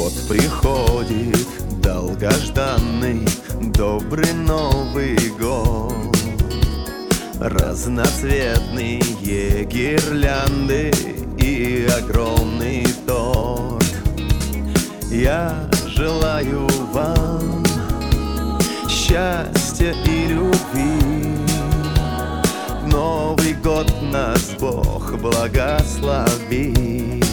Вот приходит долгожданный добрый Новый год. Разноцветные гирлянды и огромный торт. Я желаю вам счастья и любви. Новый год нас Бог благослови.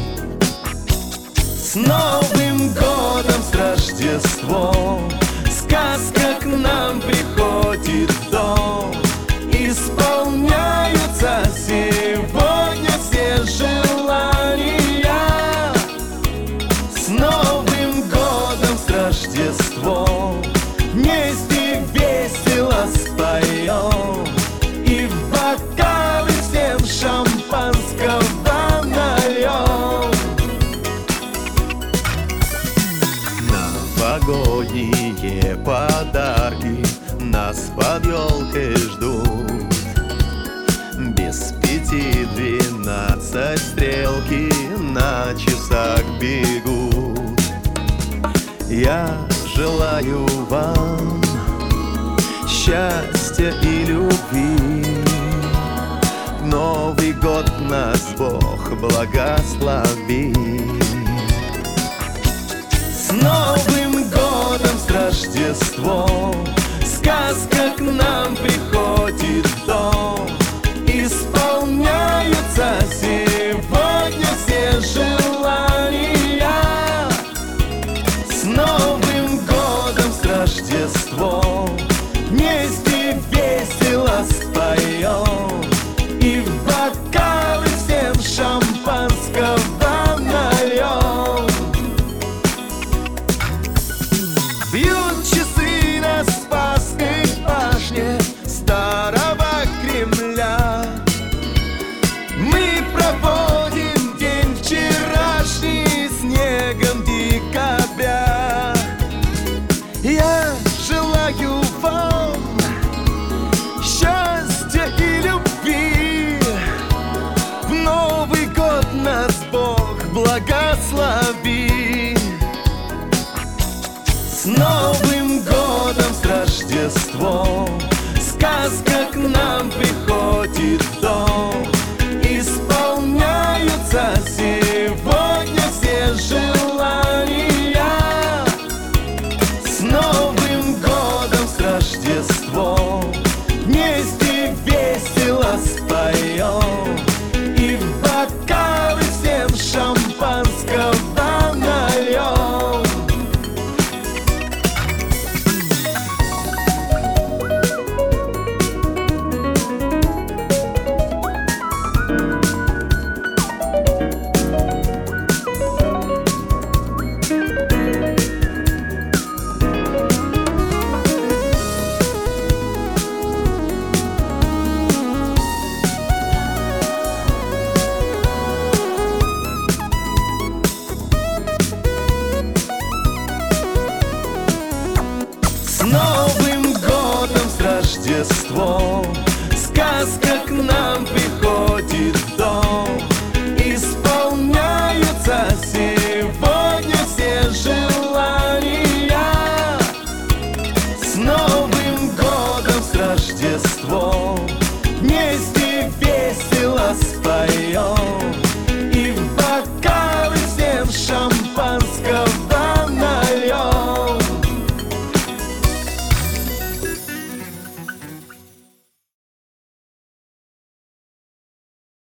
С Новым годом, с Рождеством, сказка к нам приходит в дом. Исполняются сегодня все желания. С Новым годом, с Рождеством, вместе весело споем. И в бокалы всем шампанского нальем. Новогодние подарки нас под елкой ждут. Без 5:12 стрелки на часах бегут. Я желаю вам счастья и любви. Новый год нас Бог благослови. С Новым годом, с Рождеством, сказка к нам приходит в дом. Исполняются сегодня все желания. С Новым годом, с Рождеством, вместе весело споем. И в бокалы всем шампанского нальем. Бьют часы на Спасской башне старого Кремля. Мы проводим день вчерашний снегом декабря. Я желаю вам счастья и любви. В Новый год нас Бог благослови. С Новым годом, с Рождеством, сказка к нам приходит в дом. Исполняются сегодня все желания. С Новым годом, с Рождеством, вместе весело споем. И в бокалы всем шампанского нальем. С Новым годом, с Рождеством, сказка к нам приходит в дом. Исполняются сегодня все желания. С